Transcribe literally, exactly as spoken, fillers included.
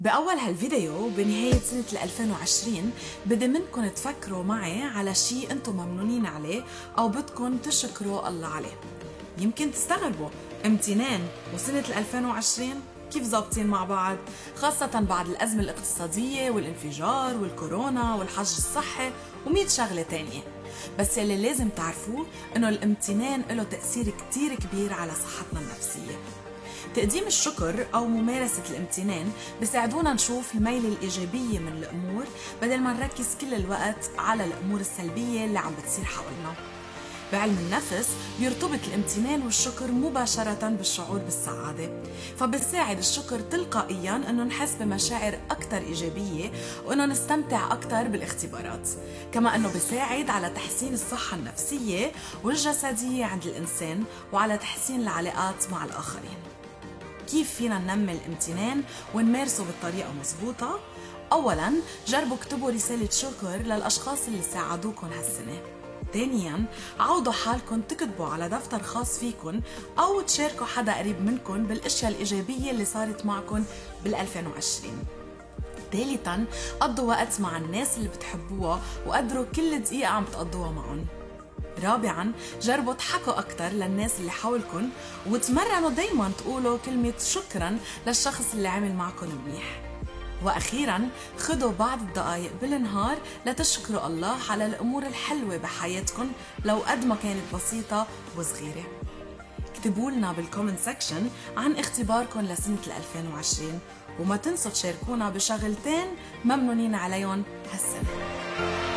بأول هالفيديو بنهاية سنة ألفين وعشرين بدي منكم تفكروا معي على شي انتم ممنونين عليه أو بدكم تشكروا الله عليه. يمكن تستغربوا امتنان وسنة ألفين وعشرين كيف ظابطين مع بعض، خاصة بعد الأزمة الاقتصادية والانفجار والكورونا والحجر الصحي ومية شغلة تانية. بس يلي لازم تعرفوه إنه الامتنان له تأثير كتير كبير على صحتنا النفسية. تقديم الشكر أو ممارسة الامتنان بيساعدونا نشوف الميلة الإيجابية من الأمور بدل ما نركز كل الوقت على الأمور السلبية اللي عم بتصير حولنا. بعلم النفس بيرتبط الامتنان والشكر مباشرة بالشعور بالسعادة، فبيساعد الشكر تلقائيا انه نحس بمشاعر اكثر ايجابية وانه نستمتع اكثر بالاختبارات، كما انه بيساعد على تحسين الصحة النفسية والجسدية عند الانسان وعلى تحسين العلاقات مع الاخرين. كيف فينا ننمي الامتنان ونمارسه بالطريقة مزبوطة؟ اولا جربوا اكتبوا رسالة شكر للاشخاص اللي ساعدوكم هالسنة. ثانياً عودوا حالكم تكتبوا على دفتر خاص فيكن أو تشاركوا حدا قريب منكن بالأشياء الإيجابية اللي صارت معكن بال ألفين وعشرين. ثالثاً قضوا وقت مع الناس اللي بتحبوها وقدروا كل دقيقة عم تقضوها معهم. رابعاً جربوا تحكوا أكتر للناس اللي حولكن وتمرنوا دايماً تقولوا كلمة شكراً للشخص اللي عمل معكن منيح. وأخيراً خدوا بعض الدقايق بالنهار لتشكروا الله على الأمور الحلوة بحياتكم لو قد ما كانت بسيطة وصغيرة. اكتبوا لنا بالكومنت سكشن عن اختباركم لسنة ألفين وعشرين وما تنسوا تشاركونا بشغلتين ممنونين عليهم هالسنة.